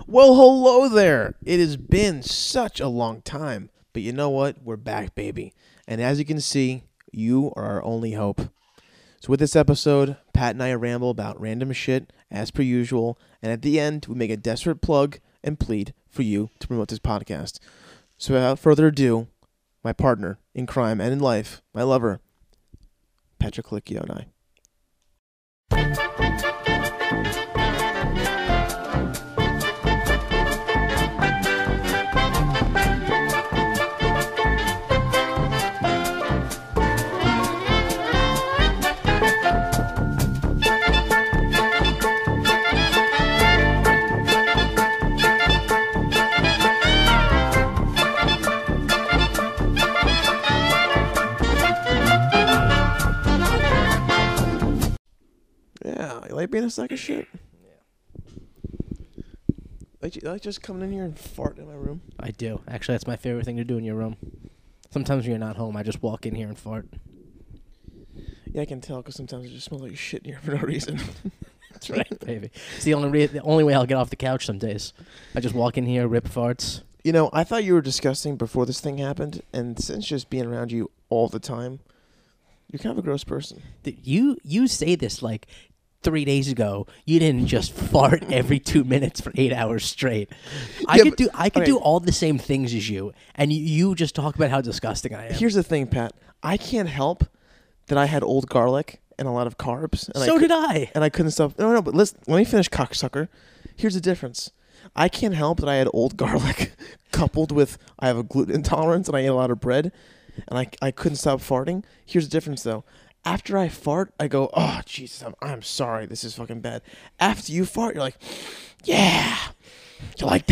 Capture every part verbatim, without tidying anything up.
Well, hello there. It has been such a long time, but you know what? We're back, baby. And as you can see, you are our only hope. So with this episode, Pat and I ramble about random shit, as per usual, and at the end, we make a desperate plug and plead for you to promote this podcast. So without further ado, my partner in crime and in life, my lover, Patrick Licchio and I. Yeah, you like being a sack of shit? Yeah. Like, you like just coming in here and fart in my room? I do. Actually, that's my favorite thing to do in your room. Sometimes when you're not home, I just walk in here and fart. Yeah, I can tell because sometimes it just smells like shit in here for no reason. That's right, baby. It's the only re- the only way I'll get off the couch some days. I just walk in here, rip farts. You know, I thought you were disgusting before this thing happened, and since just being around you all the time, you're kind of a gross person. You you say this like three days ago. You didn't just fart every two minutes for eight hours straight. I Yeah, could but- do I could okay. do all the same things as you, and you, you just talk about how disgusting I am. Here's the thing, Pat. I can't help that I had old garlic and a lot of carbs. And so I did I. And I couldn't stop. No, no, but listen, let me finish, cocksucker. Here's the difference. I can't help that I had old garlic coupled with I have a gluten intolerance and I ate a lot of bread, and I, I couldn't stop farting. Here's the difference, though. After I fart, I go, oh, Jesus, I'm, I'm sorry. This is fucking bad. After you fart, you're like, yeah. You like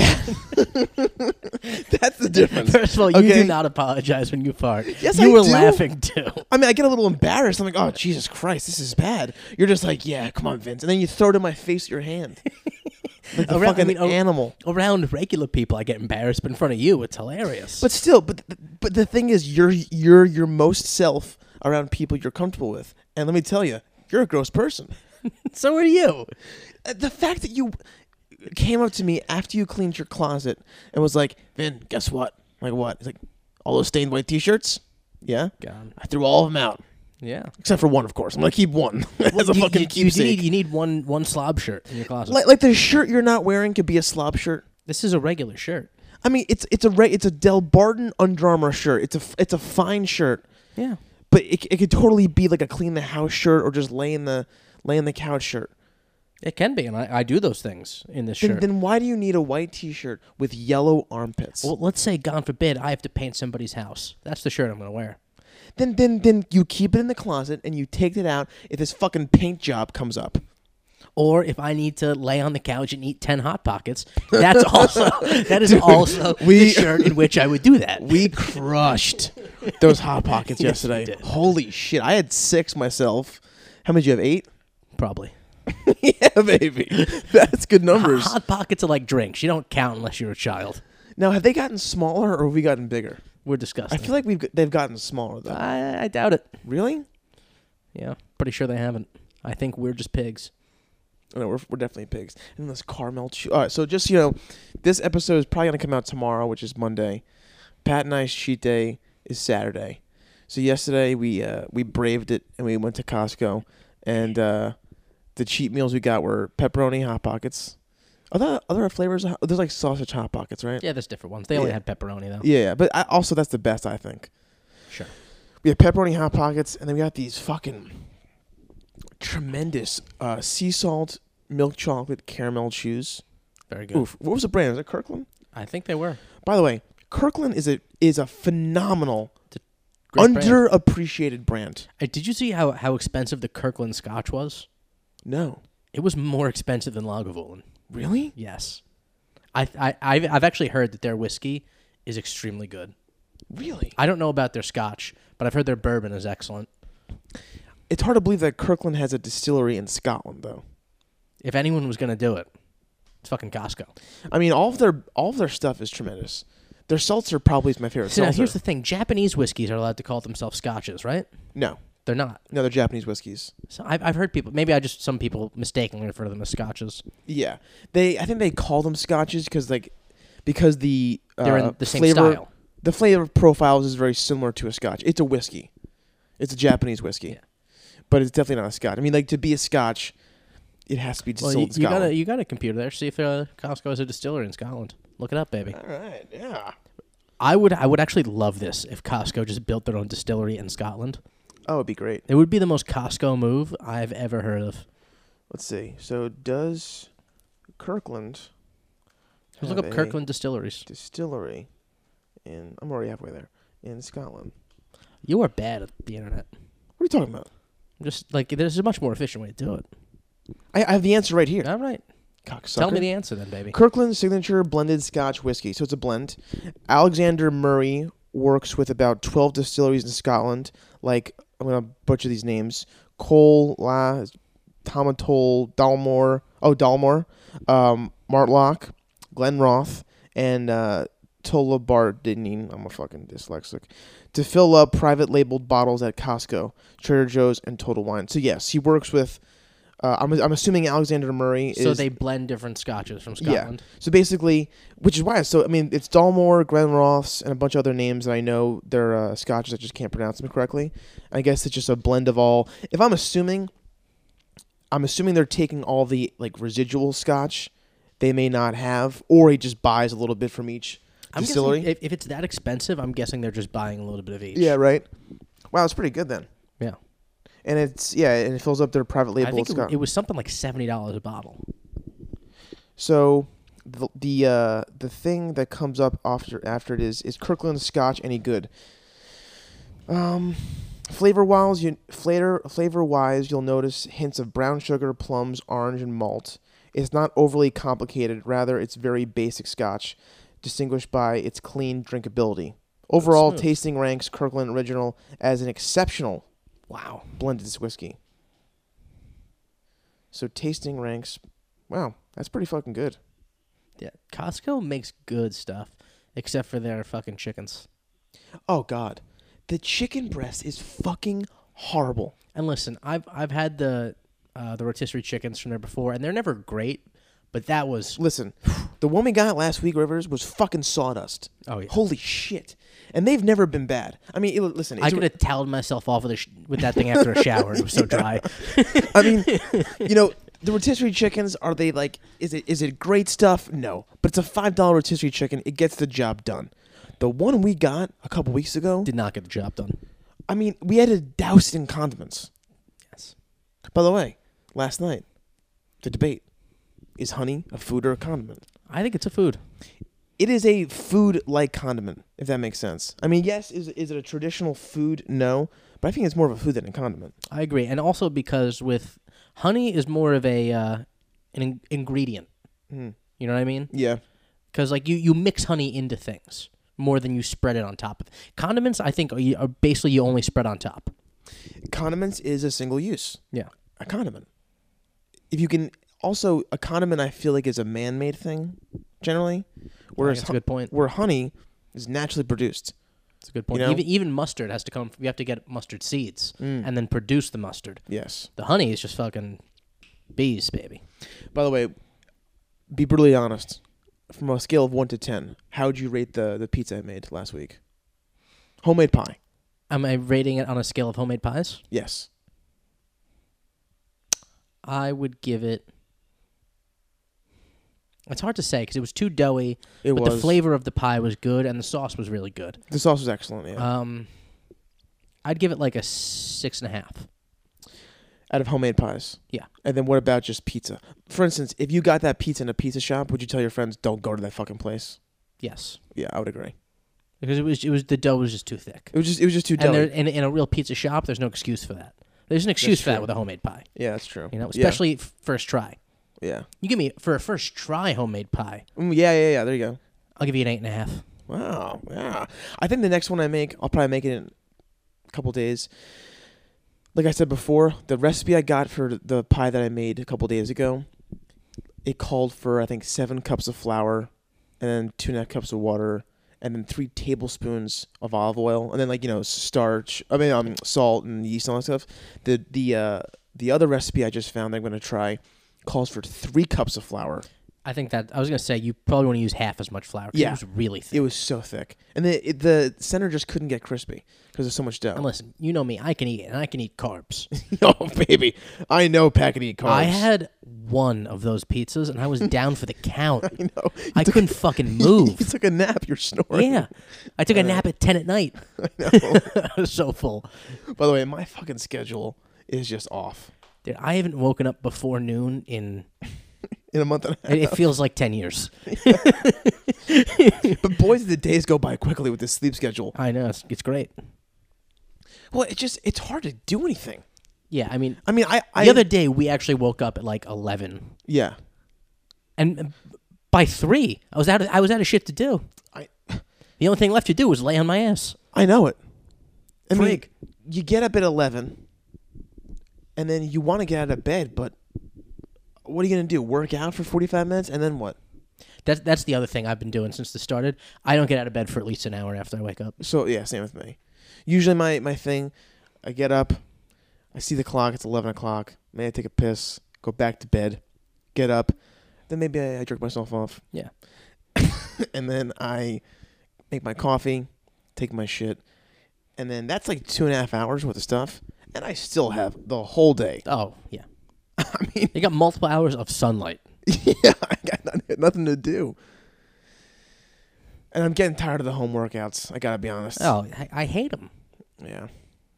that? That's the difference. First of all, you Okay? do not apologize when you fart. Yes, you I were do. laughing too. I mean, I get a little embarrassed. I'm like, oh, Jesus Christ, this is bad. You're just like, yeah, come on, Vince. And then you throw it in my face with your hand. Like the Around- I fucking mean, oh- animal. Around regular people, I get embarrassed, but in front of you, it's hilarious. But still, but but the thing is, you're you're your most self around people you're comfortable with. And let me tell you, you're a gross person. so are you. Uh, The fact that you came up to me after you cleaned your closet and was like, Vin, guess what? I'm like, what? It's like, all those stained white T-shirts? Yeah? God. I threw all of them out. Yeah. Except for one, of course. I'm going to keep one as a you, fucking you, you keepsake. need you need one one slob shirt in your closet. Like, like the shirt you're not wearing could be a slob shirt. This is a regular shirt. I mean, it's it's a re- it's a Del Barton Under Armour shirt. It's a f- it's a fine shirt, Yeah. but it it could totally be like a clean the house shirt or just lay in the lay in the couch shirt. It can be, and I, I do those things in this Then, shirt. then why do you need a white T-shirt with yellow armpits? Well, let's say, God forbid, I have to paint somebody's house. That's the shirt I'm going to wear. Then then then you keep it in the closet and you take it out if this fucking paint job comes up. Or if I need to lay on the couch and eat ten Hot Pockets, that's also that is also we- the shirt in which I would do that. We crushed those Hot Pockets Yes, we yesterday. did. Holy shit! I had six myself. How many did you have? Eight. Probably. Yeah, baby. That's good numbers. Hot Pockets are like drinks. You don't count unless you're a child. Now, have they gotten smaller or have we gotten bigger? We're I disgusting. feel like we've g- they've gotten smaller though. I, I doubt it. Really? Yeah, pretty sure they haven't. I think we're just pigs. No, we're we're definitely pigs. And this caramel chew. All right, so just you know, this episode is probably gonna come out tomorrow, which is Monday. Pat and I's cheat day is Saturday. So yesterday we uh, we braved it and we went to Costco, and uh, the cheat meals we got were pepperoni Hot Pockets. Are there other flavors? Of, there's like sausage Hot Pockets, right? Yeah, there's different ones. They only Yeah. had pepperoni though. Yeah, yeah. But I, also that's the best I think. Sure. We have pepperoni Hot Pockets, and then we got these fucking tremendous uh, sea salt milk chocolate caramel chews. Very good. Oof. What was the brand? Was it Kirkland? I think they were. By the way, Kirkland is a is a phenomenal, Great brand. underappreciated brand. Uh, Did you see how, how expensive the Kirkland Scotch was? No. It was more expensive than Lagavulin. Really? Yes. I, I, I've, I've actually heard that their whiskey is extremely good. Really? I don't know about their Scotch, but I've heard their bourbon is excellent. It's hard to believe that Kirkland has a distillery in Scotland, though. If anyone was going to do it, it's fucking Costco. I mean, all of their all of their stuff is tremendous. Their seltzer probably is my favorite So now seltzer. here's the thing. Japanese whiskeys are allowed to call themselves Scotches, right? no. They're not. No, they're Japanese whiskeys. So I've I've heard people. Maybe I just some people mistakenly refer to them as scotches. Yeah, they. I think they call them scotches because like because the uh, They're in the same flavor, style. The flavor profiles is very similar to a scotch. It's a whiskey. It's a Japanese whiskey, Yeah. but it's definitely not a scotch. I mean, like to be a scotch, it has to be Well, distilled you, in you Scotland. got a you got a computer there. See if uh, Costco is a distillery in Scotland. Look it up, baby. All right, yeah. I would I would actually love this if Costco just built their own distillery in Scotland. Oh, it'd be great. It would be the most Costco move I've ever heard of. Let's see. So does Kirkland Let's look have up a Kirkland Distilleries. distillery in? I'm already halfway there. In Scotland. You are bad at the internet. What are you talking about? Just like there's a much more efficient way to do it. I, I have the answer right here. All right, Cocksucker. tell me the answer then, baby. Kirkland Signature Blended Scotch Whiskey. So it's a blend. Alexander Murray works with about twelve distilleries in Scotland. Like, I'm going to butcher these names. Cole, La, Tomatol, Dalmore. Oh, Dalmore. Um, Martlock, Glenroth, and uh, Tullibardine. I'm a fucking dyslexic. To fill up private labeled bottles at Costco, Trader Joe's, and Total Wine. So, yes, he works with... Uh, I'm, I'm assuming Alexander Murray is... So they blend different scotches from Scotland. Yeah. So basically, which is why, so I mean, it's Dalmore, Glenroths, and a bunch of other names that I know they're uh, scotches. I just can't pronounce them correctly. I guess it's just a blend of all. If I'm assuming, I'm assuming they're taking all the like residual scotch they may not have, or he just buys a little bit from each I'm distillery. guessing if, if it's that expensive, I'm guessing they're just buying a little bit of each. Yeah, right. Wow, it's pretty good then. Yeah. And it's yeah, and it fills up their private label. I think it, Scotch. it was something like seventy dollars a bottle. So the the uh, the thing that comes up after after it is is Kirkland Scotch any good? Um, flavor wise, you flavor flavor wise, you'll notice hints of brown sugar, plums, orange, and malt. It's not overly complicated. Rather, it's very basic Scotch, distinguished by its clean drinkability. Overall, smooth. tasting ranks Kirkland Original as an exceptional Wow. blended whiskey. So tasting ranks, wow, that's pretty fucking good. Yeah. Costco makes good stuff, except for their fucking chickens. Oh God, the chicken breast is fucking horrible. And listen, I've I've had the uh, the rotisserie chickens from there before, and they're never great, but that was Listen, the one we got last week, Rivers, was fucking sawdust. oh yeah. Holy shit! And they've never been bad. I mean, it, listen, it's I could have toweled myself off with a sh- with that thing after a shower. It was so dry. I mean, you know, the rotisserie chickens, are they like, is it is it great stuff? No. But it's a five dollar rotisserie chicken. It gets the job done. The one we got a couple weeks ago, Did not get the job done. I mean, we had to douse it in condiments. Yes. By the way, last night, the debate, is honey a food or a condiment? I think it's a food. It is a food-like condiment, if that makes sense. I mean, yes, is is it a traditional food? No. But I think it's more of a food than a condiment. I agree, and also because with honey is more of a uh, an in- ingredient. Mm. You know what I mean? Yeah. Because like you, you mix honey into things more than you spread it on top of. Condiments, I think, are, you, are basically you only spread on top. Condiments is a single use. Yeah. A condiment. If you can... Also, a condiment, I feel like, is a man-made thing, generally. Whereas That's a good point. where honey is naturally produced. That's a good point. You know? Even even mustard has to come. You have to get mustard seeds Mm. and then produce the mustard. Yes. The honey is just fucking bees, baby. By the way, be brutally honest. From a scale of one to ten, how would you rate the, the pizza I made last week? Homemade pie. Am I rating it on a scale of homemade pies? Yes. I would give it. It's hard to say because it was too doughy, It but was. the flavor of the pie was good and the sauce was really good. The sauce was excellent, yeah. Um, I'd give it like a six and a half. Out of homemade pies. Yeah. And then what about just pizza? For instance, if you got that pizza in a pizza shop, would you tell your friends, don't go to that fucking place? Yes, Yeah, I would agree. because it was it was the dough was just too thick. It was just it was just too And there, doughy. in, in a real pizza shop, there's no excuse for that. There's an excuse for that true. with a homemade pie. Yeah, that's true. You know, Yeah. especially f- first try. Yeah. You give me for a first try homemade pie, Mm, yeah, yeah, yeah. There you go. I'll give you an eight and a half. Wow. Yeah. I think the next one I make, I'll probably make it in a couple days. Like I said before, the recipe I got for the pie that I made a couple days ago, it called for, I think, seven cups of flour and then two and a half cups of water and then three tablespoons of olive oil, and then like you know starch. I mean, um, salt and yeast and all that stuff. The the uh, the other recipe I just found that I'm gonna try calls for three cups of flour. I think that I was gonna say you probably want to use half as much flour. 'Cause Yeah. it was really thick. It was so thick, and the it, the center just couldn't get crispy because there's so much dough. And listen, you know me, I can eat it, and I can eat carbs. Oh baby, I know Pat can eat carbs. I had one of those pizzas, and I was down for the count. I know. I couldn't fucking move. You took a nap. You're snoring. Yeah, I took a nap at ten at night. I know. I was so full. By the way, my fucking schedule is just off. Dude, I haven't woken up before noon in. In a month and a half. It it feels like ten years. But boys, the days go by quickly with this sleep schedule. I know it's, it's great. Well, it just it's hard to do anything. Yeah, I mean, I mean, I, I the other day we actually woke up at like eleven, yeah. and by three, I was out. Of, I was out of shit to do. I The only thing left to do was lay on my ass. I know it. I mean, Frig. you get up at eleven, and then you want to get out of bed, but what are you gonna do? Work out for forty-five minutes, and then what? That's that's the other thing I've been doing since this started. I don't get out of bed for at least an hour after I wake up. So yeah, same with me. Usually my, my thing, I get up, I see the clock, it's eleven o'clock. Maybe I take a piss, go back to bed, get up, then maybe I, I jerk myself off. Yeah. And then I make my coffee, take my shit, and then that's like two and a half hours worth of stuff, and I still have the whole day. Oh yeah. I mean, You got multiple hours of sunlight. yeah, I got nothing, nothing to do. And I'm getting tired of the home workouts, I gotta be honest. Oh, I, I hate them. Yeah.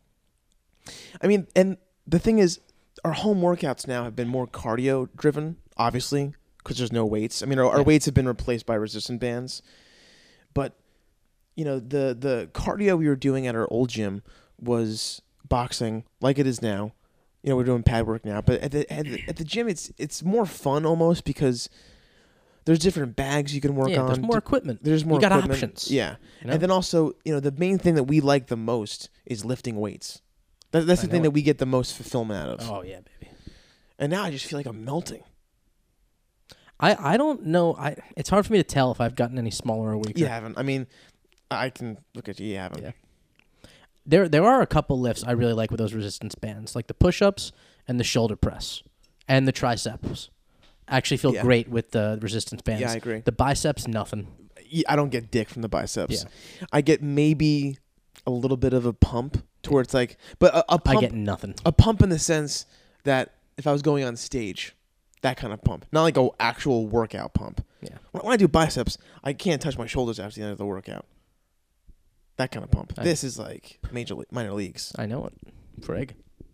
I mean, and the thing is, our home workouts now have been more cardio driven, obviously, because there's no weights. I mean, our, our Yeah. weights have been replaced by resistant bands. But, you know, the, the cardio we were doing at our old gym was boxing, like it is now. You know, we're doing pad work now. But at the at the, at the gym, it's it's more fun almost because there's different bags you can work Yeah, on. there's more equipment. There's more You got equipment. options. Yeah. You know? And then also, you know, the main thing that we like the most is lifting weights. That, that's I the thing know that we get the most fulfillment out of. Oh yeah, baby. And now I just feel like I'm melting. I, I don't know. I it's hard for me to tell if I've gotten any smaller or weaker. You haven't. I mean, I can look at you. You haven't. Yeah. There there are a couple lifts I really like with those resistance bands, like the push-ups and the shoulder press and the triceps. I actually feel Yeah. great with the resistance bands. Yeah, I agree. The biceps, nothing. Yeah, I don't get dick from the biceps. Yeah. I get maybe a little bit of a pump to where it's like, but a, a pump, I get nothing. a pump in the sense that if I was going on stage, that kind of pump, not like a actual workout pump. Yeah. When, when I do biceps, I can't touch my shoulders after the end of the workout. That kind of pump. I- This is like major, le- minor leagues. I know it. Frig.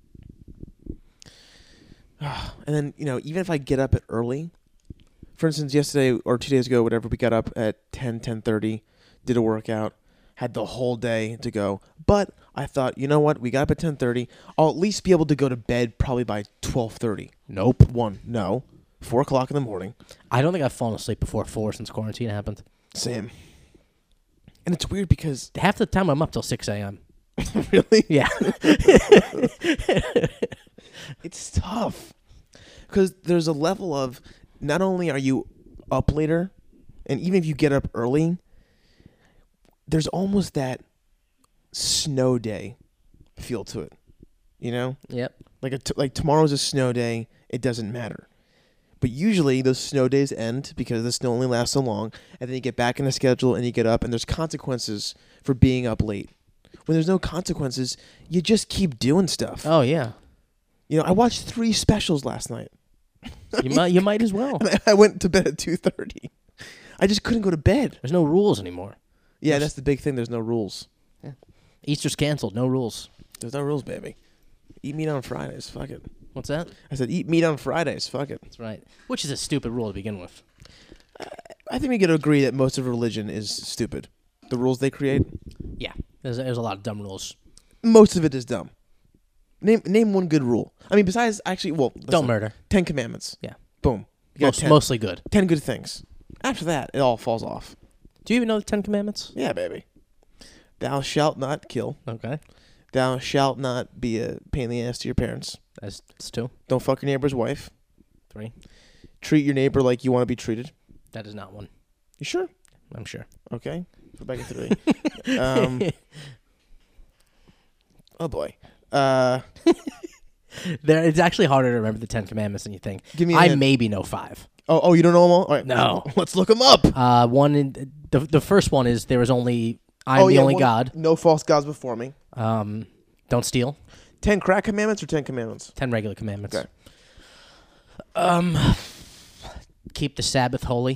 And then, you know, even if I get up at early, for instance, yesterday or two days ago, whatever, we got up at ten, ten thirty, did a workout, had the whole day to go. But I thought, you know what? We got up at ten thirty. I'll at least be able to go to bed probably by twelve thirty. Nope. One, no. four o'clock in the morning. I don't think I've fallen asleep before four since quarantine happened. Same. And it's weird because, Half the time I'm up till six a.m. really, Yeah. it's tough. Because there's a level of, not only are you up later, and even if you get up early, there's almost that snow day feel to it. You know? Yep. Like a t- like tomorrow's a snow day, it doesn't matter. But usually those snow days end because the snow only lasts so long, and then you get back in the schedule and you get up, and there's consequences for being up late. When there's no consequences, you just keep doing stuff. Oh yeah. You know, I watched three specials last night. You might you might as well. And I went to bed at two thirty. I just couldn't go to bed. There's no rules anymore. Yeah, that's the big thing. There's no rules. Easter's canceled. No rules. There's no rules, baby. Eat meat on Fridays. Fuck it. What's that? I said eat meat on Fridays. Fuck it. That's right. Which is a stupid rule to begin with. I think we can agree that most of religion is stupid. The rules they create, Yeah. There's there's a lot of dumb rules. most of it is dumb. Name name one good rule. I mean, besides actually, well, Don't listen, murder. Ten Commandments. Yeah. Boom. You got Most, ten, mostly good. ten good things. After that, it all falls off. Do you even know the Ten Commandments? Yeah, baby. Thou shalt not kill. Okay. Thou shalt not be a pain in the ass to your parents. That's, that's two. Don't fuck your neighbor's wife. Three. Treat your neighbor like you want to be treated. That is not one. You sure? I'm sure. Okay, go back to three. um, oh boy. Uh, There, it's actually harder to remember the Ten Commandments than you think. give me. A I hint. maybe know five. Oh, oh, you don't know them all? All right, No. Let's look them up. Uh, one in, the the first one is there is only I'm oh, the yeah, only one- God. No false gods before me. Um, don't steal. Ten crack commandments or ten commandments? Ten regular commandments. Okay. Um, keep the Sabbath holy.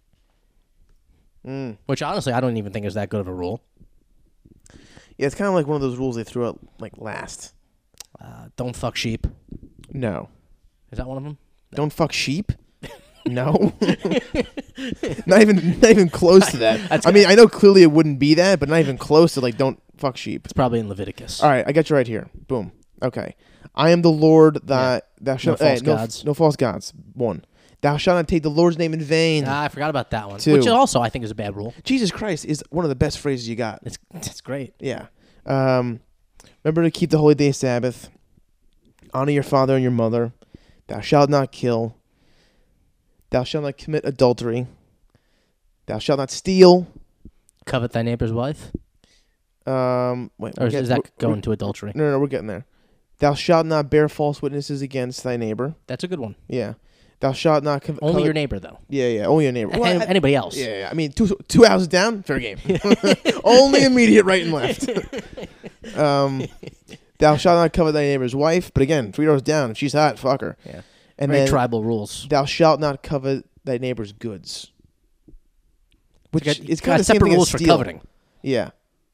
Mm. Which honestly, I don't even think is that good of a rule. Yeah, it's kind of like one of those rules they threw out like last. Uh, don't fuck sheep. No. Is that one of them? Don't fuck sheep. No. not even, not even close to that. That's I mean, I know clearly it wouldn't be that, but not even close to like don't fuck sheep. It's probably in Leviticus. All right, I got you right here. Boom. Okay. I am the Lord that thou shalt false eh, no, gods. no false gods. One. Thou shalt not take the Lord's name in vain. Ah, I forgot about that one. Two. Which also I think is a bad rule. Jesus Christ is one of the best phrases you got. It's it's great. Yeah. Um, remember to keep the holy day Sabbath. Honor your father and your mother. Thou shalt not kill. Thou shalt not commit adultery. Thou shalt not steal. Covet thy neighbor's wife. Um, wait, Or we're is, get- is that we're- go we're- into adultery? No, no, no, we're getting there. Thou shalt not bear false witnesses against thy neighbor. That's a good one. Yeah. Thou shalt not co- Only covet- your neighbor, though. Yeah, yeah, only your neighbor. Well, Any- I- Anybody else? yeah, yeah, I mean, two two houses down, fair game. Only immediate right and left. um, thou shalt not covet thy neighbor's wife, but again, three doors down, if she's hot, fuck her. Yeah. And Very then tribal rules. thou shalt not covet thy neighbor's goods. Which You got- is you kind got of the same separate thing rules as for stealing. coveting. Yeah.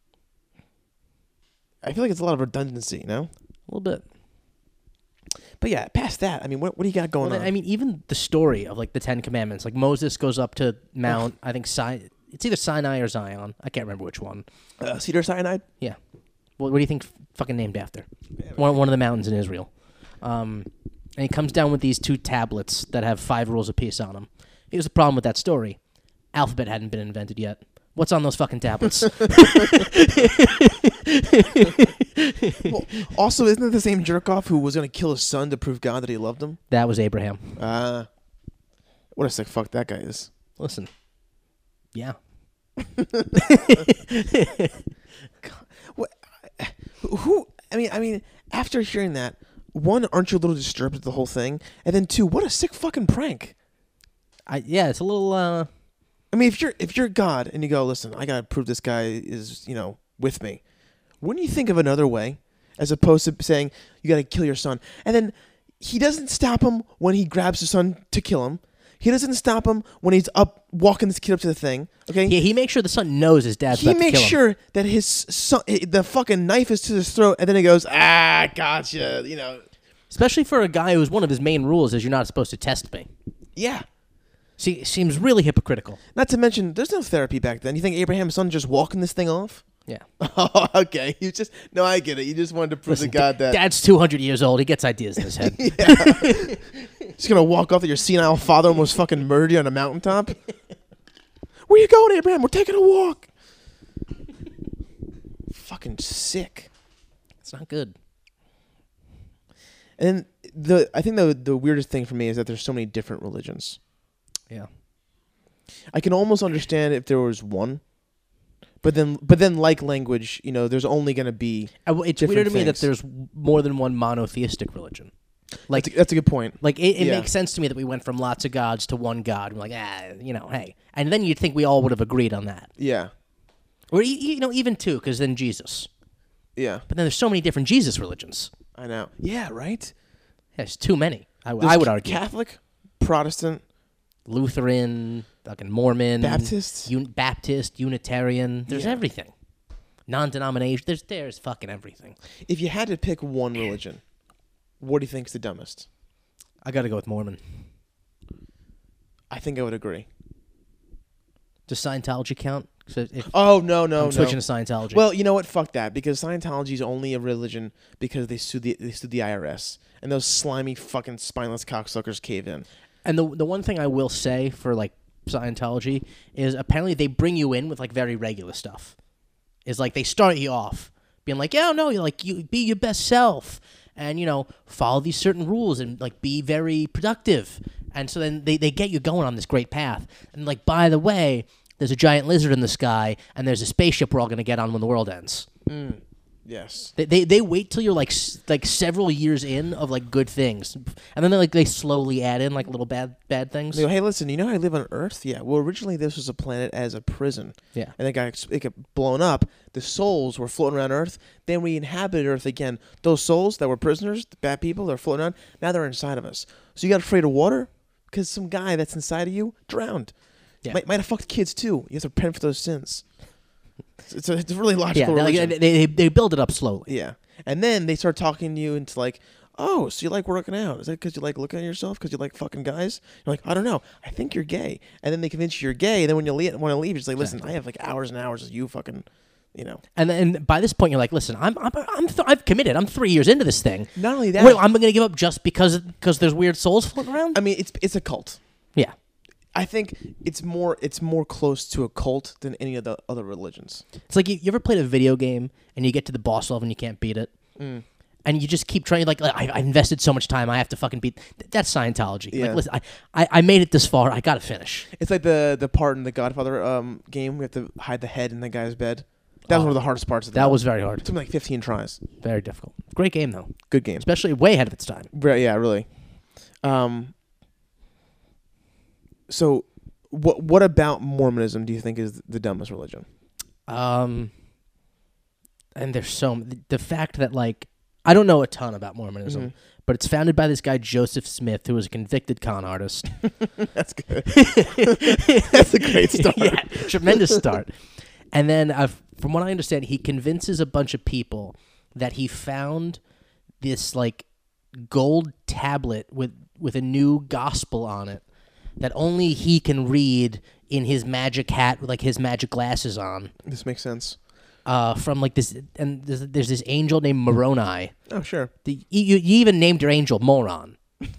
I feel like it's a lot of redundancy, no? A little bit. But yeah, past that, I mean, what what do you got going Well, on? I mean, even the story of like the Ten Commandments, like Moses goes up to Mount, I think Si- it's either Sinai or Zion. I can't remember which one. uh, cedar cyanide? Yeah. What, what do you think? f- Fucking named after one one of the mountains in Israel. Um, and he comes down with these two tablets that have five rules apiece on them. Here's the problem with that story: alphabet hadn't been invented yet. What's on those fucking tablets? Well, also, isn't it the same jerk off who was going to kill his son to prove God that he loved him? That was Abraham. Uh, what a sick fuck that guy is. Listen. Yeah. Who? I mean, I mean, after hearing that, one, aren't you a little disturbed at the whole thing? And then two, what a sick fucking prank. I yeah, it's a little uh I mean, if you're if you're God and you go, listen, I gotta prove this guy is you know with me, wouldn't you think of another way, as opposed to saying you gotta kill your son? And then he doesn't stop him when he grabs his son to kill him. He doesn't stop him when he's up walking this kid up to the thing. Okay. yeah, he makes sure the son knows his dad's He about to makes kill him. sure that his son, the fucking knife is to his throat, and then he goes, ah, gotcha. You know, Especially for a guy who's one of his main rules is you're not supposed to test me. yeah. See, it seems really hypocritical. Not to mention, there's no therapy back then. You think Abraham's son just walking this thing off? Yeah. Oh, okay. You just no, I get it. You just wanted to prove Listen, to God that Dad's two hundred years old. He gets ideas in his head. he's gonna walk off that your senile father almost fucking murdered you on a mountaintop. Where you going, Abraham? We're taking a walk. Fucking sick. It's not good. And then the I think the the weirdest thing for me is that there's so many different religions. Yeah. I can almost understand if there was one, but then but then like language, you know, there's only gonna be Uh, well, It's different weird to me that things. there's more than one monotheistic religion. Like, that's a, that's a good point. like it, it Yeah. makes sense to me that we went from lots of gods to one god. We're like, ah, you know, hey. And then you'd think we all would have agreed on that. Yeah, Or, e- you know, even two, because then Jesus. yeah, But then there's so many different Jesus religions. I know. Yeah, right. There's too many, I, w- There's I would ca- argue. Catholic, Protestant, Lutheran, fucking Mormon, Baptist. Un- Baptist, Unitarian. There's Yeah. everything. Non-denomination. There's there's fucking everything. If you had to pick one religion, what do you think's the dumbest? I got to go with Mormon. I think I would agree. Does Scientology count? So if Oh no, no, I'm no. switching to Scientology. Well, you know what? Fuck that. Because Scientology is only a religion because they sued the they sued the I R S, and those slimy fucking spineless cocksuckers cave in. and the the one thing I will say for like Scientology is apparently they bring you in with like very regular stuff. Is like they start you off being like, yeah, no, you're like you be your best self, and you know follow these certain rules and like be very productive. And so then they, they get you going on this great path. And like by the way, there's a giant lizard in the sky, and there's a spaceship we're all going to get on when the world ends. Mm. Yes. They, they they wait till you're like s- like several years in of like good things, and then they like they slowly add in like little bad bad things. They go, hey, listen, you know how I live on Earth? Yeah. Well, originally this was a planet as a prison. Yeah. And it got, ex- it got blown up. The souls were floating around Earth. Then we inhabited Earth again. Those souls that were prisoners, the bad people that were floating around, now they're inside of us. So you got afraid of water? Because some guy that's inside of you drowned. Yeah. Might, might have fucked kids too. You have to repent for those sins. It's a, it's a really Yeah, logical they, like, religion. they, they they build it up slowly. Yeah. And then they start talking to you into like, oh, so you like working out. Is that because you like looking at yourself? Because you like fucking guys? You're like, I don't know. I think you're gay. And then they convince you you're gay. And then when you le- want to leave, you're just like, listen, I have like hours and hours of you fucking, you know. And then by this point, you're like, listen, I'm I'm, I'm th- I've committed. I'm three years into this thing. Not only that. Wait, I'm going to give up just because because there's weird souls floating around? I mean, it's it's a cult. Yeah. I think it's more it's more close to a cult than any of the other religions. It's like you, you ever played a video game and you get to the boss level and you can't beat it? Mm. And you just keep trying, like, I, I invested so much time, I have to fucking beat. Th- that's Scientology. Yeah. Like, listen, I, I, I made it this far, I gotta finish. It's like the the part in the Godfather um, game. We have to hide the head in the guy's bed. That was Oh, one of the hardest parts of the That game. was very hard. It took me like fifteen tries. Very difficult. Great game, though. Good game. Especially way ahead of its time. Right, yeah, really. Um. So, what what about Mormonism do you think is the dumbest religion? Um, and there's so the, the fact that like I don't know a ton about Mormonism, Mhm. but it's founded by this guy Joseph Smith, who was a convicted con artist. That's good. That's a great start. Yeah, tremendous start. And then, uh, from what I understand, he convinces a bunch of people that he found this like gold tablet with with a new gospel on it that only he can read in his magic hat with like his magic glasses on. This makes sense. Uh, from like this, and there's, there's this angel named Moroni. Oh, sure. The, you, you even named your angel Moron.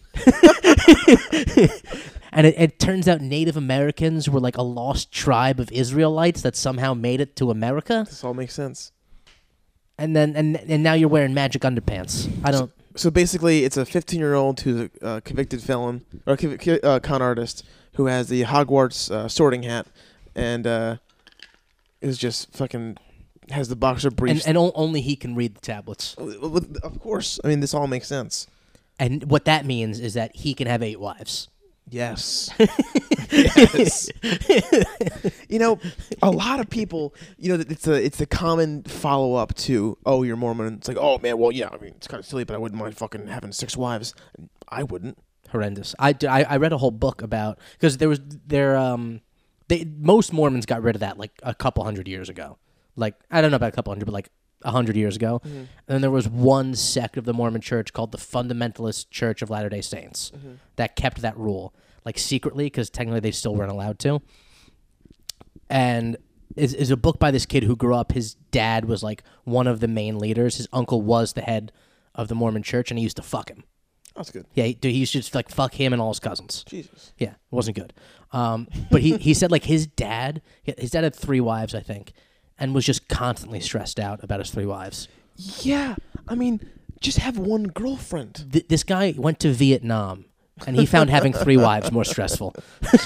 And it, it turns out Native Americans were like a lost tribe of Israelites that somehow made it to America. This all makes sense. And then and and now you're wearing magic underpants. I don't. So basically, it's a fifteen-year-old who's a uh, convicted felon or a conv- uh, con artist who has the Hogwarts uh, sorting hat and uh, is just fucking has the boxer And, briefs. and o- only he can read the tablets. Of course, I mean this all makes sense. And what that means is that he can have eight wives. Yes. Yes. You know, a lot of people, you know, it's a it's a common follow up to, oh, you're Mormon. It's like, oh man, well, yeah, I mean, it's kind of silly, but I wouldn't mind fucking having six wives. I wouldn't. Horrendous. I, d- I, I read a whole book about because there was there um they most Mormons got rid of that like a couple hundred years ago. Like I don't know about a couple hundred, but like a hundred years ago. Mm-hmm. And then there was one sect of the Mormon Church called the Fundamentalist Church of Latter-day Saints Mm-hmm. that kept that rule like secretly because technically they still weren't allowed to. And is is a book by this kid who grew up. His dad was like one of the main leaders. His uncle was the head of the Mormon Church, and he used to fuck him. That's good. Yeah, he, dude, he used to just like fuck him and all his cousins. Jesus. Yeah, it wasn't good. Um, but he, he said like his dad, his dad had three wives, I think, and was just constantly stressed out about his three wives. Yeah, I mean, just have one girlfriend. Th- this guy went to Vietnam, and he found having three wives more stressful.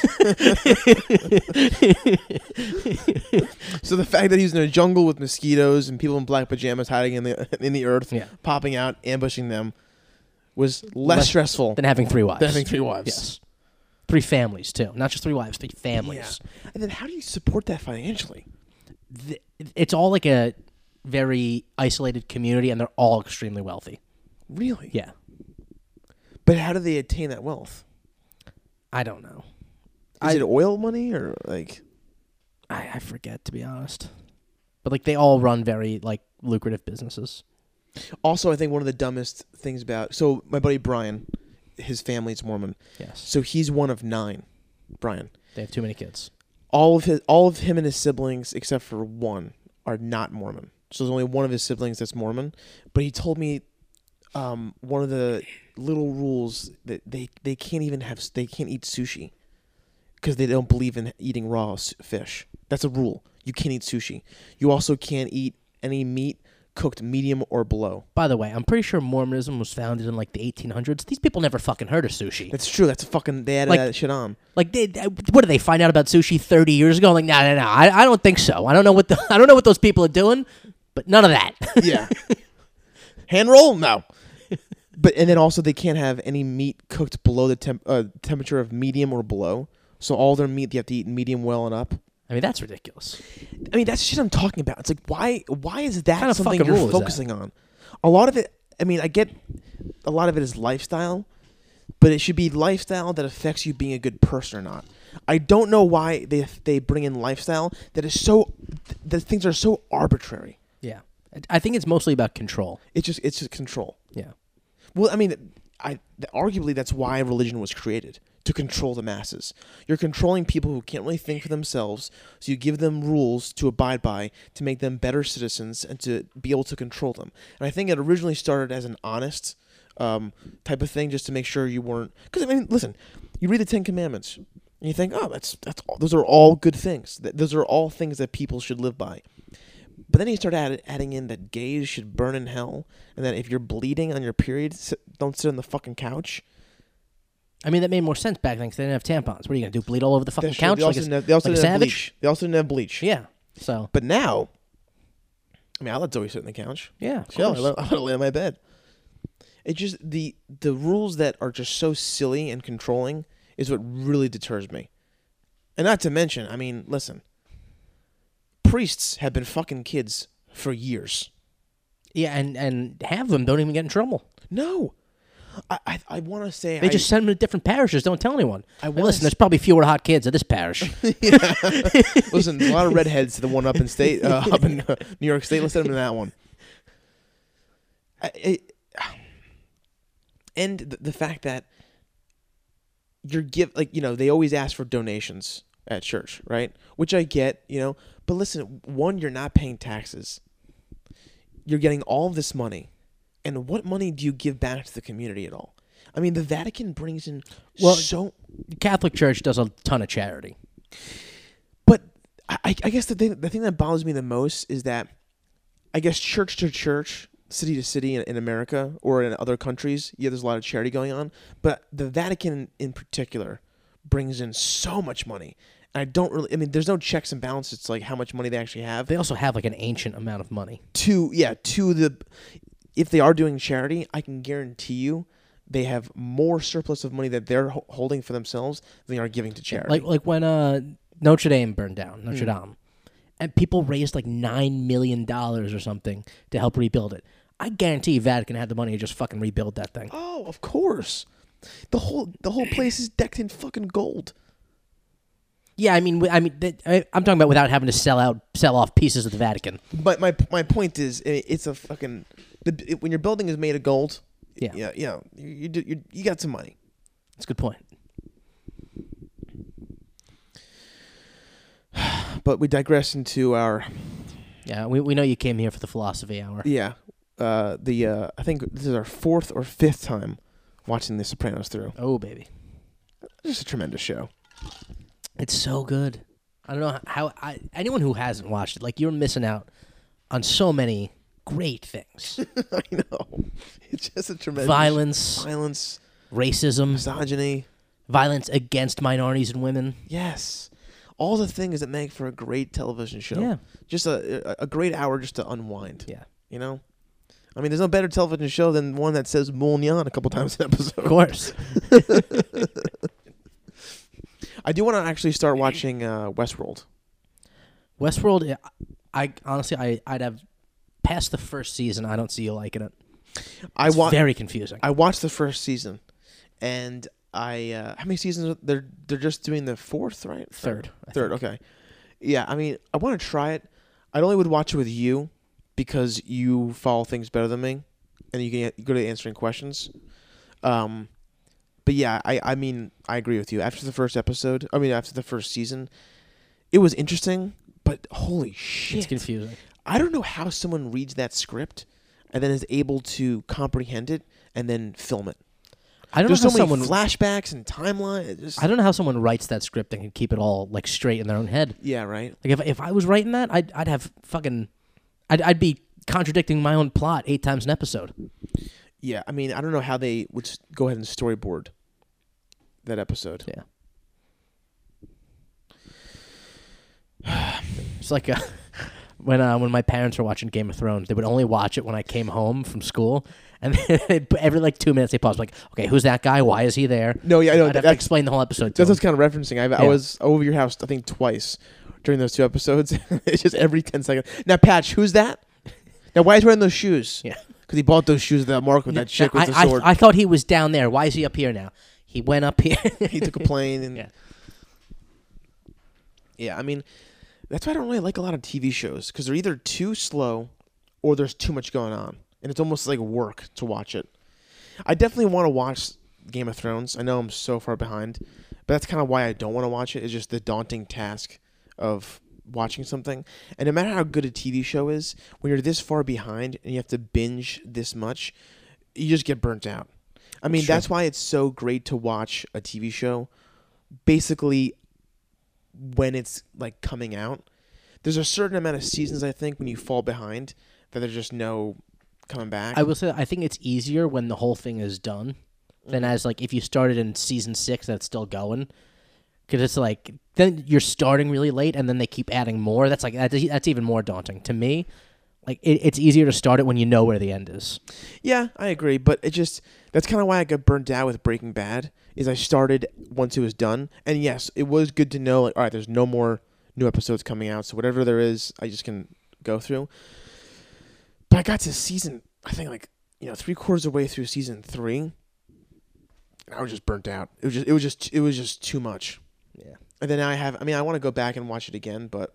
So the fact that he's in a jungle with mosquitoes and people in black pajamas hiding in the in the earth, Yeah. popping out, ambushing them, was less, Less- stressful Than having three wives. than having three wives. Yes. Three families, too. Not just three wives, three families. Yeah. And then how do you support that financially? Th- It's all like a very isolated community, and they're all extremely wealthy. Really? Yeah. But how do they attain that wealth? I don't know. Is I- it oil money or like? I, I forget, to be honest. But, like, they all run very, like, lucrative businesses. Also, I think one of the dumbest things about so my buddy Brian, his family's Mormon, Yes. so he's one of nine. Brian, They have too many kids. all of his, all of him and his siblings, except for one, are not Mormon. So there's only one of his siblings that's Mormon. But he told me, um, one of the little rules that they they can't even have they can't eat sushi because they don't believe in eating raw s- fish. That's a rule. You can't eat sushi. You also can't eat any meat cooked medium or below. By the way, I'm pretty sure Mormonism was founded in like the eighteen hundreds. These people never fucking heard of sushi. That's true. That's a fucking they added Like- that shit on. Like, they, what did they find out about sushi thirty years ago? Like, no, no, no. I, I don't think so. I don't know what the I don't know what those people are doing, but none of that. Yeah. Hand roll? No. But and then also they can't have any meat cooked below the temp, uh, temperature of medium or below. So all their meat they have to eat medium well and up. I mean, that's ridiculous. I mean, that's shit I'm talking about. It's like, why Why is that kind of something fucking you're rule is that? focusing on? A lot of it, I mean, I get a lot of it is lifestyle, but it should be lifestyle that affects you being a good person or not. I don't know why they they bring in lifestyle that is so, that things are so arbitrary. Yeah. I think it's mostly about control. It's just, it's just control. Yeah. Well, I mean, I arguably that's why religion was created, to control the masses. You're controlling people who can't really think for themselves, so you give them rules to abide by to make them better citizens and to be able to control them. And I think it originally started as an honest um, type of thing, just to make sure you weren't. Because I mean, listen, you read the Ten Commandments and you think, oh, that's that's all, those are all good things. That those are all things that people should live by. But then you start add, adding in that gays should burn in hell, and that if you're bleeding on your period, sit, don't sit on the fucking couch. I mean, that made more sense back then because they didn't have tampons. What are you going to do, bleed all over the fucking That's true. couch They like also a, didn't have, they also like a didn't have savage? bleach. They also didn't have bleach. Yeah. So, But now, I mean, I let Zoe sit on the couch. yeah, of Chill. I course. let, I let her lay on my bed. It just the the rules that are just so silly and controlling is what really deters me. And not to mention, I mean, listen, priests have been fucking kids for years. Yeah, and, and half of them don't even get in trouble. No, I I, I want to say They I, just send them to different parishes. Don't tell anyone. I Hey, wanna listen, s- there's probably fewer hot kids at this parish. listen. A lot of redheads to the one up in state, uh, up in uh, New York State. Let's send them to that one. I, it, and the, the fact that you're give like you know they always ask for donations at church, right? Which I get, you know. But listen, one, you're not paying taxes. You're getting all of this money, and what money do you give back to the community at all? I mean, the Vatican brings in Well, so. The Catholic Church does a ton of charity. But I, I guess the thing, the thing that bothers me the most is that, I guess church to church, city to city in, in America or in other countries, yeah, there's a lot of charity going on. But the Vatican in particular brings in so much money. And I don't really, I mean, there's no checks and balances to like how much money they actually have. They also have like an ancient amount of money. To, yeah, to the, if they are doing charity, I can guarantee you they have more surplus of money that they're ho- holding for themselves than they are giving to charity. Like like when uh, Notre Dame burned down, Notre Mm. Dame, and people raised like nine million dollars or something to help rebuild it. I guarantee you Vatican had the money to just fucking rebuild that thing. Oh, of course. The whole the whole place is decked in fucking gold. Yeah, I mean, I mean, that, I, I'm talking about without having to sell out, sell off pieces of the Vatican. But my my point is, i- it's a fucking the, it, when your building is made of gold. Yeah. yeah, you know, you you, do- you you got some money. That's a good point. But we digress into our Yeah, we we know you came here for the philosophy hour. yeah, uh, the uh, I think this is our fourth or fifth time watching The Sopranos through. Oh baby, Just a tremendous show. it's so good. I don't know how I, anyone who hasn't watched it, like you're missing out on so many great things. I know. It's just a tremendous Violence, violence, racism, misogyny. violence against minorities and women. Yes. All the things that make for a great television show. Yeah. Just a, a a great hour just to unwind. Yeah, You know? I mean, there's no better television show than one that says Moulin a couple times an episode. of course. I do want to actually start watching uh, Westworld. Westworld, I, I honestly, I, I'd have past the first season. I don't see you liking it. I It's wa- very confusing. I watched the first season, and I uh, how many seasons? Are, they're they're just doing the fourth, right? Third, I Third. Okay. Yeah, I mean, I want to try it. I only would watch it with you because you follow things better than me, and you can you go to answering questions. Um, but yeah, I I mean, I agree with you. After the first episode, I mean, after the first season, it was interesting, but holy shit, It's confusing. I don't know how someone reads that script and then is able to comprehend it and then film it. I don't There's know so how many someone. flashbacks and timeline. It just, I don't know how someone writes that script and can keep it all like straight in their own head. yeah, right. Like if if I was writing that, I'd I'd have fucking, I'd I'd be contradicting my own plot eight times an episode. Yeah, I mean, I don't know how they would s- go ahead and storyboard that episode. Yeah. It's like a, when uh, when my parents were watching Game of Thrones, they would only watch it when I came home from school, and they'd put- every like two minutes they pause, like, okay, who's that guy? Why is he there? No, yeah, I know. I'd have to That's, explain the whole episode to that's them. what's kind of referencing. I, I Yeah. was over your house, I think, twice during those two episodes. It's just every ten seconds. Now, Patch, who's that? Now, why is he wearing those shoes? Yeah. Because he bought those shoes at that mark with that chick I, with the I- sword. I thought he was down there. Why is he up here now? He went up here. He took a plane. And Yeah. yeah, I mean, that's why I don't really like a lot of T V shows, because they're either too slow or there's too much going on. And it's almost like work to watch it. I definitely want to watch Game of Thrones. I know I'm so far behind, but that's kind of why I don't want to watch it. It's just the daunting task of watching something. And no matter how good a T V show is, when you're this far behind and you have to binge this much, you just get burnt out. I mean, Sure. that's why it's so great to watch a T V show basically when it's like coming out. There's a certain amount of seasons, I think, when you fall behind that there's just no coming back. I will say I think it's easier when the whole thing is done than as like if you started in season six and it's still going, because it's like then you're starting really late and then they keep adding more. That's like that's, that's even more daunting to me. Like it, it's easier to start it when you know where the end is. Yeah, I agree, but it just that's kind of why I got burnt out with Breaking Bad. Is I started once it was done, and yes, it was good to know like, all right, there's no more new episodes coming out, so whatever there is, I just can go through. But I got to season, I think like you know three quarters of the way through season three, and I was just burnt out. It was just it was just it was just too much. Yeah. And then I have, I mean, I want to go back and watch it again, but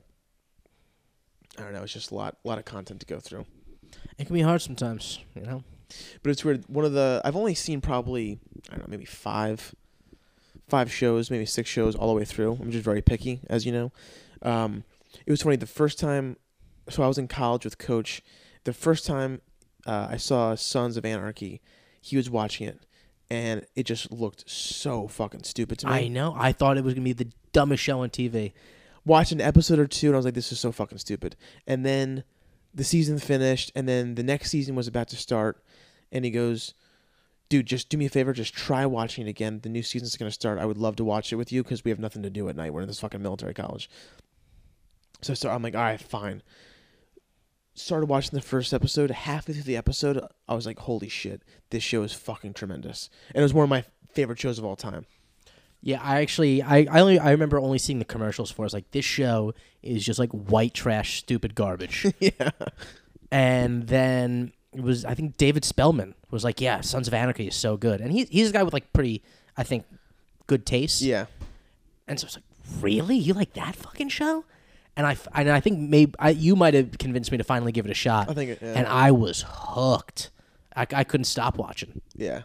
I don't know. It's just a lot, a lot of content to go through. It can be hard sometimes, you know. But it's weird. One of the I've only seen probably I don't know maybe five, five shows, maybe six shows all the way through. I'm just very picky, as you know. Um, it was funny the first time. So I was in college with Coach. The first time uh, I saw Sons of Anarchy, he was watching it, and it just looked so fucking stupid to me. I know. I thought it was gonna be the dumbest show on T V. Watched an episode or two, and I was like, "This is so fucking stupid." And then the season finished, and then the next season was about to start, and he goes, "Dude, just do me a favor, just try watching it again. The new season's gonna start. I would love to watch it with you because we have nothing to do at night. We're in this fucking military college." So I start, I'm like, "All right, fine." Started watching the first episode. Halfway through the episode, I was like, "Holy shit, this show is fucking tremendous!" And it was one of my favorite shows of all time. Yeah, I actually, I, I only, I remember only seeing the commercials for it. It's like, this show is just like white trash, stupid garbage. Yeah. And then it was, I think David Spellman was like, yeah, Sons of Anarchy is so good. And he, he's a guy with like pretty, I think, good taste. Yeah. And so it's like, really? You like that fucking show? And I, and I think maybe, I, you might have convinced me to finally give it a shot. I think it, yeah. And I was hooked. I, I couldn't stop watching. Yeah.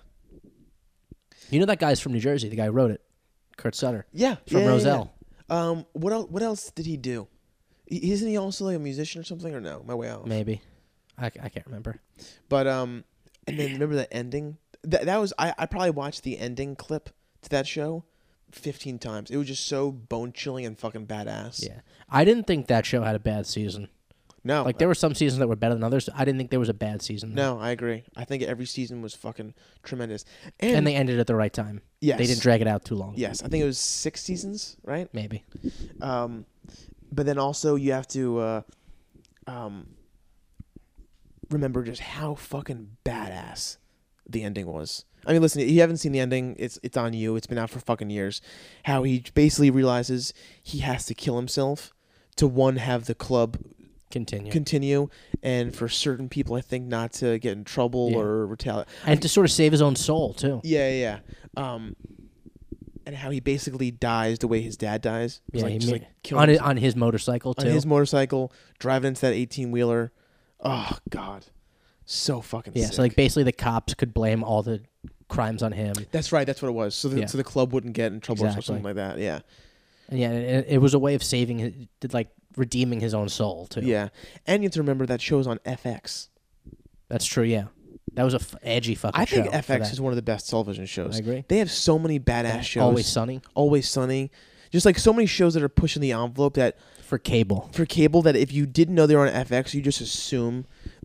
You know that guy's from New Jersey, the guy who wrote it. Kurt Sutter. Yeah, From yeah, yeah, Roselle. yeah. Um, what else? What else did he do? I- Isn't he also like a musician or something? Or no? My way off. Maybe. I, I can't remember. But um, and then remember that ending? That that was I. I probably watched the ending clip to that show fifteen times. It was just so bone chilling and fucking badass. Yeah. I didn't think that show had a bad season. No. Like, there were some seasons that were better than others. I didn't think there was a bad season. No, I agree. I think every season was fucking tremendous. And, And they ended at the right time. yes, They didn't drag it out too long. Yes, I think it was six seasons, right? Maybe. Um, but then also you have to uh, um, remember just how fucking badass the ending was. I mean, listen, if you haven't seen the ending, it's it's on you. It's been out for fucking years. How he basically realizes he has to kill himself to, one, have the club Continue. continue, and for certain people, I think, not to get in trouble Yeah. or retaliate. and to sort of save his own soul, too. Yeah, yeah, yeah. Um, and how he basically dies the way his dad dies. It's Yeah, like, he just ma- like killing on, his, himself. on his motorcycle, too. on his motorcycle, driving into that eighteen-wheeler. Oh, God. So fucking yeah, sick. so, like, basically the cops could blame all the crimes on him. That's right. That's what it was. So the, Yeah. so the club wouldn't get in trouble or Exactly. something like that. Yeah. And, yeah, it, it was a way of saving, his, like, redeeming his own soul, too. Yeah. And you have to remember that show's on F X. That's true, yeah. That was a f- edgy fucking I think show. F for X that. is one of the best television shows. I agree. They have so many badass shows. Always Sunny. Always Sunny. Just like so many shows that are pushing the envelope that For cable. for cable that if you didn't know they were on F X, you just assume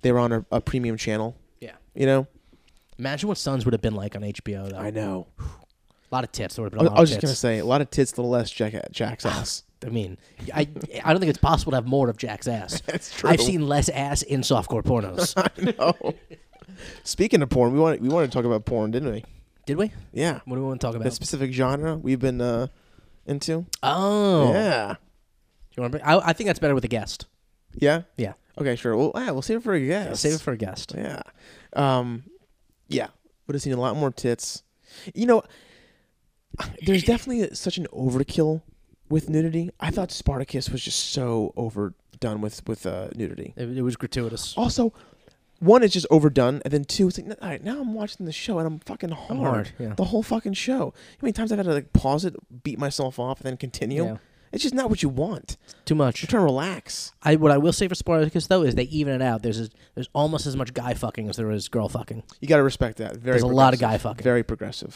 they were on a, a premium channel. Yeah. You know? Imagine what Sons would have been like on H B O, though. I know. A lot of tits. There would have I, been a lot I was of just tits. going to say, a lot of tits, a little less Jack, Jack's ass. I mean, I I don't think it's possible to have more of Jack's ass. That's true. I've seen less ass in softcore pornos. I know. Speaking of porn, we want we wanted to talk about porn, didn't we? Did we? Yeah. What do we want to talk about? That specific genre we've been uh, into. Oh. Yeah. You want to bring, I, I think that's better with a guest. Yeah? Yeah. Okay, sure. Well, yeah, we'll save it for a guest. Yeah, save it for a guest. Yeah. Um, yeah. Would have seen a lot more tits. You know, there's definitely such an overkill with nudity. I thought Spartacus was just so overdone with, with uh, nudity. It, it was gratuitous. Also, one, it's just overdone, and then two, it's like, all right, now I'm watching the show, and I'm fucking hard. I'm hard, yeah. The whole fucking show. How many times I've had to like pause it, beat myself off, and then continue? Yeah. It's just not what you want. Too much. You're trying to relax. I what I will say for Spartacus though is they even it out. There's a, there's almost as much guy fucking as there is girl fucking. You got to respect that. Very. There's a lot of guy fucking. Very progressive.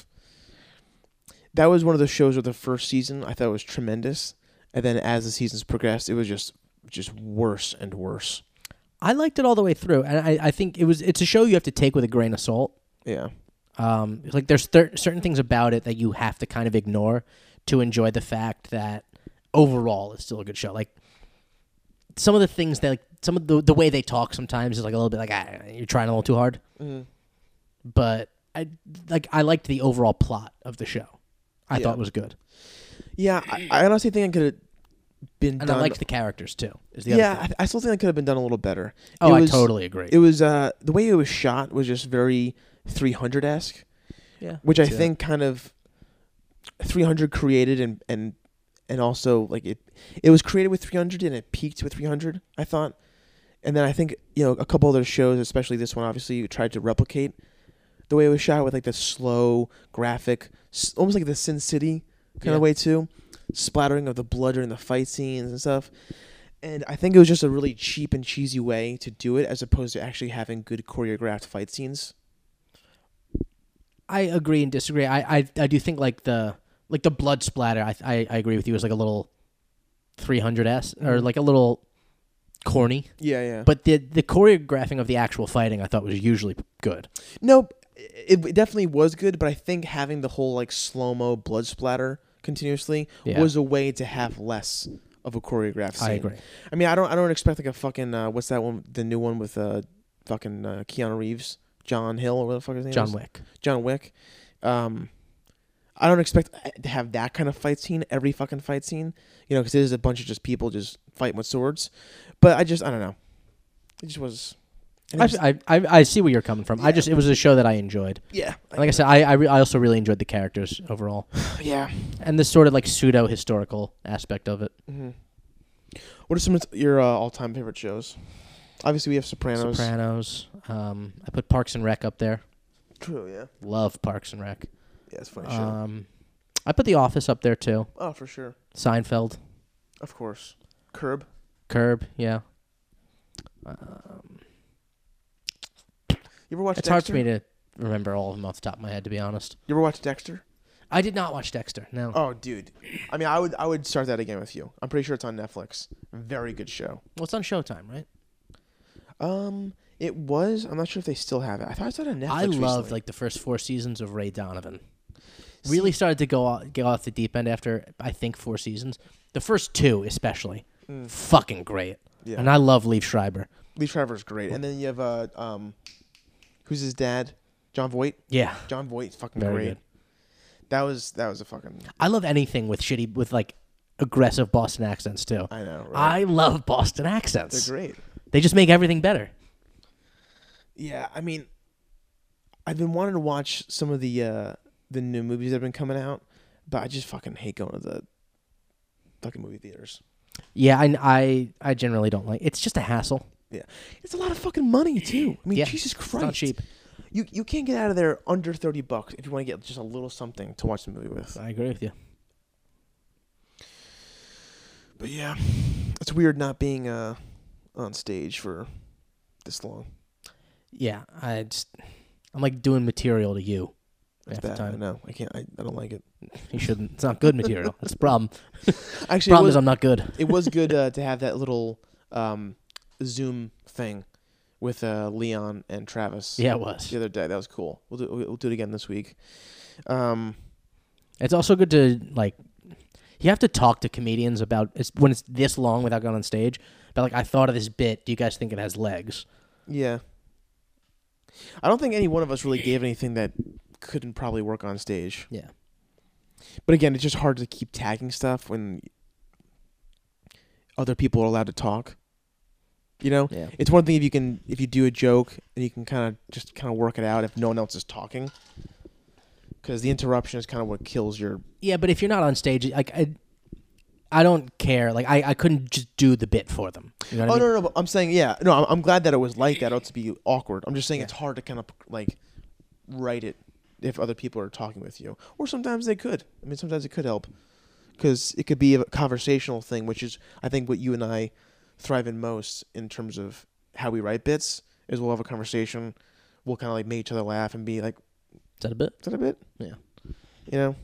That was one of the shows where the first season I thought was tremendous, and then as the seasons progressed, it was just just worse and worse. I liked it all the way through, and I, I think it was it's a show you have to take with a grain of salt. Yeah. Um, it's like there's thir- certain things about it that you have to kind of ignore to enjoy the fact that overall it's still a good show. Like some of the things that like some of the the way they talk sometimes is like a little bit like ah, you're trying a little too hard. Mm-hmm. But I like I liked the overall plot of the show. I Yeah. thought it was good. Yeah, I, I honestly think it could have been And done. I liked the characters too. Is the yeah, other thing. I, I still think it could have been done a little better. Oh, It was- I totally agree. It was uh, the way it was shot was just very three hundred esque, yeah, which I see that. think kind of three hundred created and and and also like it it was created with three hundred and it peaked with three hundred. I thought, and then I think you know a couple other shows, especially this one, obviously tried to replicate the way it was shot with like the slow graphic, s- almost like the Sin City kind Yeah. of way too, splattering of the blood during the fight scenes and stuff. And I think it was just a really cheap and cheesy way to do it, as opposed to actually having good choreographed fight scenes. I agree and disagree. I, I I do think like the like the blood splatter. I I, I agree with you. Is like a little three hundred s or Mhm. like a little corny. Yeah, yeah. But the the choreographing of the actual fighting, I thought was usually good. No, it, it definitely was good, but I think having the whole like slow mo blood splatter continuously Yeah. was a way to have less of a choreographed scene. I agree. I mean, I don't, I don't expect like a fucking uh, what's that one? The new one with uh, fucking uh, Keanu Reeves, John Hill, or what the fuck his name John is? Wick. John Wick. Um, I don't expect to have that kind of fight scene every fucking fight scene, you know, because it is a bunch of just people just fighting with swords. But I just, I don't know. It just was. and it was- I, I I I see where you're coming from. I Yeah. just it was a show that I enjoyed. yeah. And like I said, I I, re- I also really enjoyed the characters overall yeah. and this sort of like pseudo historical aspect of it. hmm What are some of your uh, all-time favorite shows? Obviously, we have Sopranos. Sopranos. Um, I put Parks and Rec up there. True, yeah. Love Parks and Rec. Yeah, it's a funny show. Um, I put The Office up there too. Oh, for sure. Seinfeld, Of course. Curb. Curb, yeah. Um, You ever watch it's Dexter? hard for me to remember all of them off the top of my head, to be honest. You ever watch Dexter? I did not watch Dexter. No. Oh, dude. I mean, I would I would start that again with you. I'm pretty sure it's on Netflix. Very good show. Well, it's on Showtime, right? Um, it was. I'm not sure if they still have it. I thought it was on Netflix. I loved recently. like the first four seasons of Ray Donovan. Really started to go off, get off the deep end after I think four seasons. The first two, especially, Mm. fucking great. Yeah. And I love Leaf Schreiber. Lee Trevor's great. And then you have uh um, who's his dad? John Voight. Yeah, John Voight's fucking very great. good. That was that was a fucking. I love anything with shitty with like aggressive Boston accents too. I know. Right? I love Boston accents. They're great. They just make everything better. Yeah, I mean, I've been wanting to watch some of the uh, the new movies that have been coming out, but I just fucking hate going to the fucking movie theaters. Yeah, I, I, I generally don't like. It's just a hassle. It's a lot of fucking money too. I mean, Yeah, Jesus Christ, It's not cheap. You you can't get out of there under thirty bucks if you want to get just a little something to watch the movie with. I agree with you. But yeah, it's weird not being uh on stage for this long. Yeah, I just I'm like doing material to you. That's half the bad. I time. know. I can't. I, I don't like it. You shouldn't. It's not good material. That's the problem. Actually, Problem it was, is I'm not good. it was good uh, to have that little um, Zoom thing with uh, Leon and Travis. Yeah, it was. The other day. That was cool. We'll do, we'll do it again this week. Um, It's also good to, like, you have to talk to comedians about, it's when it's this long without going on stage, but, like, I thought of this bit. Do you guys think it has legs? yeah. I don't think any one of us really gave anything that couldn't probably work on stage. Yeah. But again, it's just hard to keep tagging stuff when other people are allowed to talk. You know? Yeah. It's one thing if you can if you do a joke and you can kind of just kind of work it out if no one else is talking. Because the interruption is kind of what kills your... Yeah, but if you're not on stage, like, I, I don't care. Like, I, I couldn't just do the bit for them. You know what Oh, I mean? no, no, no. But I'm saying, yeah. No, I'm, I'm glad that it was like that. Or to be awkward. I'm just saying Yeah. it's hard to kind of, like, write it if other people are talking with you. Or sometimes they could. I mean, sometimes it could help. Because it could be a conversational thing, which is, I think, what you and I thrive in most in terms of how we write bits, is we'll have a conversation. We'll kind of, like, make each other laugh and be like, Is that a bit? is that a bit? Yeah. You know?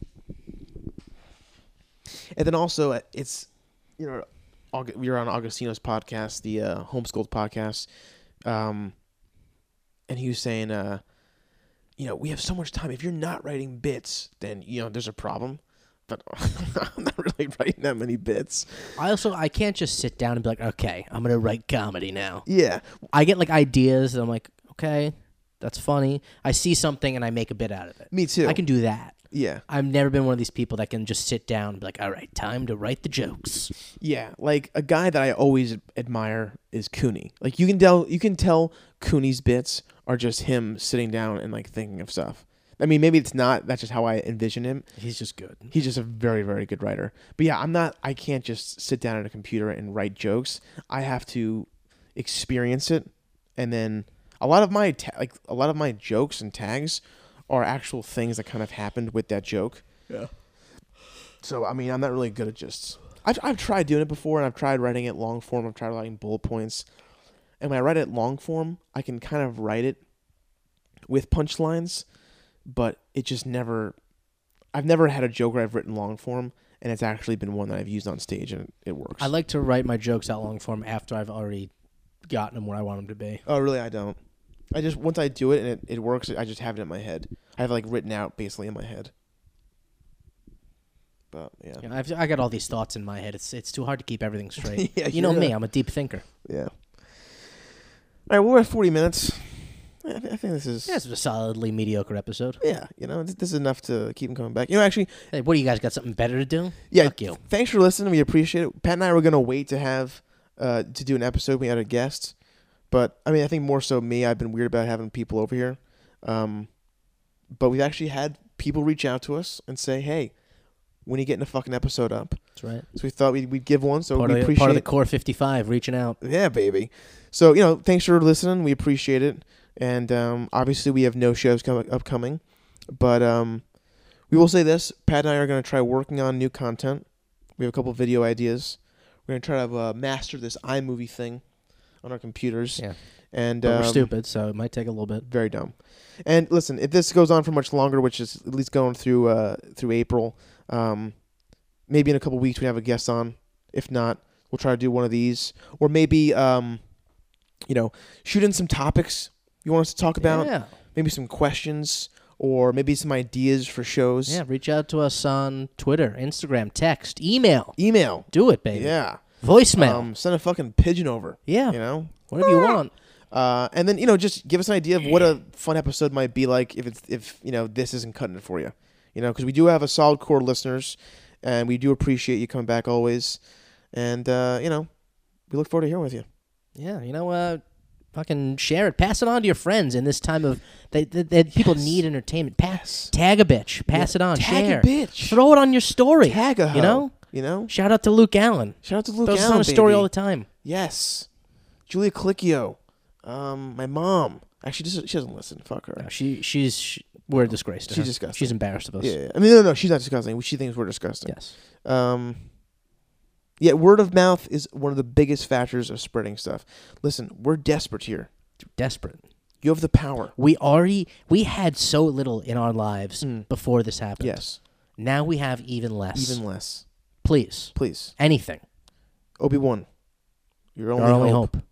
And then also, uh, it's, you know, Aug- we were on Augustino's podcast, the uh, Homeschooled podcast, um, and he was saying, uh, you know, we have so much time. If you're not writing bits, then, you know, there's a problem. But I'm not really writing that many bits. I also, I can't just sit down and be like, okay, I'm going to write comedy now. Yeah. I get, like, ideas, and I'm like, okay, that's funny. I see something, and I make a bit out of it. Me too. I can do that. Yeah. I've never been one of these people that can just sit down and be like, all right, time to write the jokes. Yeah, like a guy that I always admire is Cooney. Like you can tell, you can tell Cooney's bits are just him sitting down and like thinking of stuff. I mean, maybe it's not. That's just how I envision him. He's just good. He's just a very, very good writer. But yeah, I'm not. I can't just sit down at a computer and write jokes. I have to experience it, and then a lot of my ta- like a lot of my jokes and tags are actual things that kind of happened with that joke. Yeah. So, I mean, I'm not really good at just... I've, I've tried doing it before, and I've tried writing it long form. I've tried writing bullet points. And when I write it long form, I can kind of write it with punchlines, but it just never... I've never had a joke where I've written long form, and it's actually been one that I've used on stage, and it, it works. I like to write my jokes out long form after I've already gotten them where I want them to be. Oh, really? I don't. I just... Once I do it and it, it works, I just have it in my head. I have it, like, written out basically in my head. But, yeah. Yeah, I've, I got all these thoughts in my head. It's it's too hard to keep everything straight. Yeah, you know you're me. a- I'm a deep thinker. Yeah. All right, well, we're at forty minutes. I, th- I think this is... Yeah, it's a solidly mediocre episode. Yeah, you know, this, this is enough to keep them coming back. You know, actually, Hey, what do you guys got? Something better to do? yeah, Fuck you. thanks for listening. We appreciate it. Pat and I were going to wait to have, uh, to do an episode. We had a guest. But, I mean, I think more so me. I've been weird about having people over here. Um, but we've actually had people reach out to us and say, hey, when are you getting a fucking episode up? That's right. So we thought we'd, we'd give one. So Part, we of, the- appreciate part of the Core fifty-five reaching out. Yeah, baby. So, you know, thanks for listening. We appreciate it. And um, obviously we have no shows coming upcoming. But um, we will say this. Pat and I are going to try working on new content. We have a couple video ideas. We're going to try to uh, master this iMovie thing on our computers. Yeah. And But um, we're stupid, so it might take a little bit. very dumb. And listen, if this goes on for much longer, which is at least going through uh, through April, um, maybe in a couple weeks we have a guest on. If not, we'll try to do one of these. Or maybe, um, you know, shoot in some topics you want us to talk about. Yeah. Maybe some questions or maybe some ideas for shows. Yeah, reach out to us on Twitter, Instagram, text, email. Email. Do it, baby. Yeah. Voicemail. Um, send a fucking pigeon over. yeah. You know? Whatever you want. Uh, and then, you know, just give us an idea of what a fun episode might be like if it's if, you know, this isn't cutting it for you. You know, because we do have a solid core of listeners, and we do appreciate you coming back always. And, uh, you know, we look forward to hearing with you. Yeah, you know, uh, fucking share it. Pass it on to your friends in this time of that, that, that people Yes. need entertainment. Pass, Yes. Tag a bitch. Pass Yeah. it on. Tag share. a bitch. Throw it on your story. Tag a hoe. You know? You know? Shout out to Luke Allen. Shout out to Luke Throws us Allen, on a story baby. all the time. Yes. Julia Colicchio. Um, my mom. Actually, she doesn't- she doesn't listen. Fuck her. No, she, she's, she, we're a disgrace to She's her. disgusting. She's embarrassed of us. Yeah, yeah. I mean, no, no, she's not disgusting. She thinks we're disgusting. Yes. Um, yeah, word of mouth is one of the biggest factors of spreading stuff. Listen, we're desperate here. Desperate. You have the power. We already, we had so little in our lives Mm. before this happened. Yes. Now we have even less. Even less. Please. Please. Anything. Obi-Wan. Your only, Our only hope. hope.